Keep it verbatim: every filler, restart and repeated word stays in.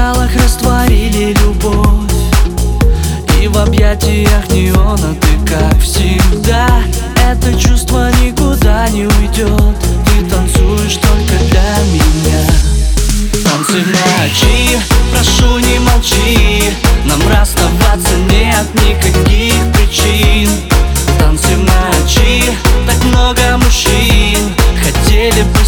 бокалах растворили любовь, и в объятиях неона ты, как всегда. Это чувство никуда не уйдет, ты танцуешь только для меня. Танцы ночи, прошу, не молчи, нам расставаться нет никаких причин. Танцы ночи, так много мужчин хотели бы